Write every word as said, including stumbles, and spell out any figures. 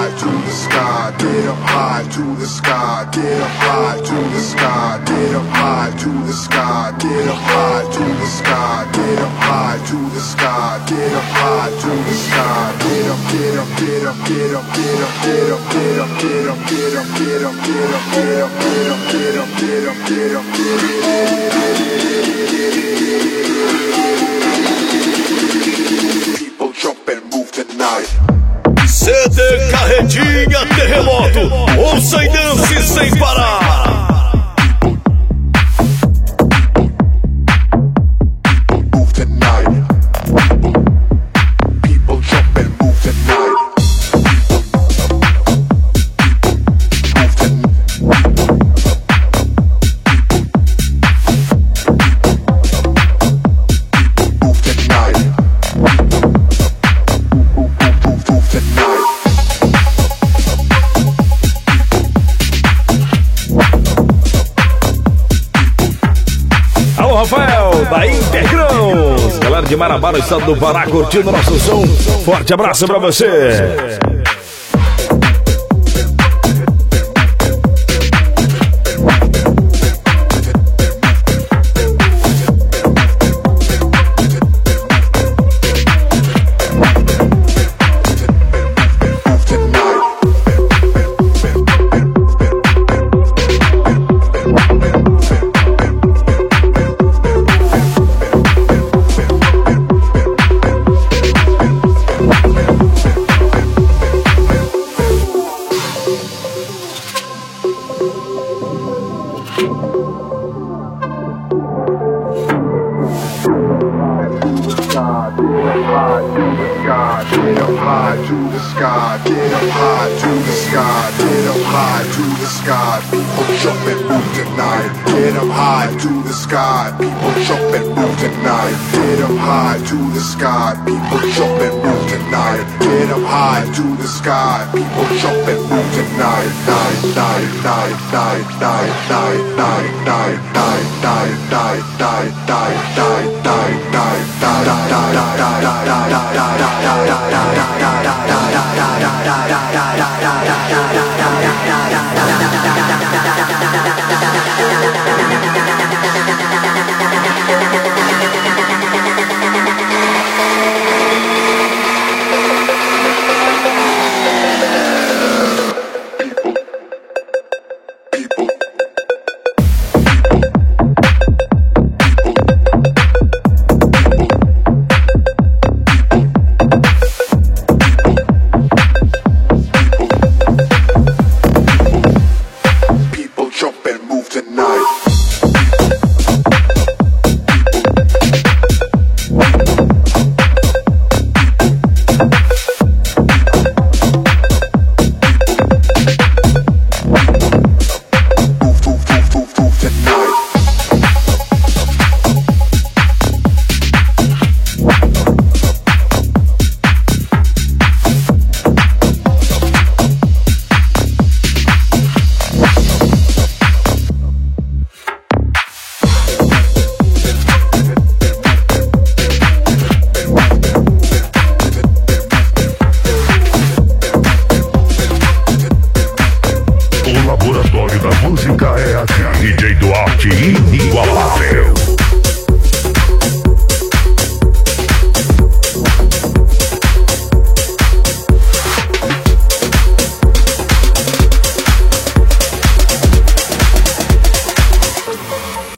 high to the sky, get up high to the sky, get up high to the sky, get up high to the sky, get up high to the sky, get up high to the sky, get up high to the sky, get up, get up, get up, get up, get up, get up, get up, get up, get up, get up, get up, get up, get up, get up, get up, get up, get up. People jump and move tonight. C D Carretinha Terremoto, ouça e dance sem parar. Rafael, da Intergrãos, galera de Marabá, no estado do Pará, curtindo nosso som. Forte abraço pra você.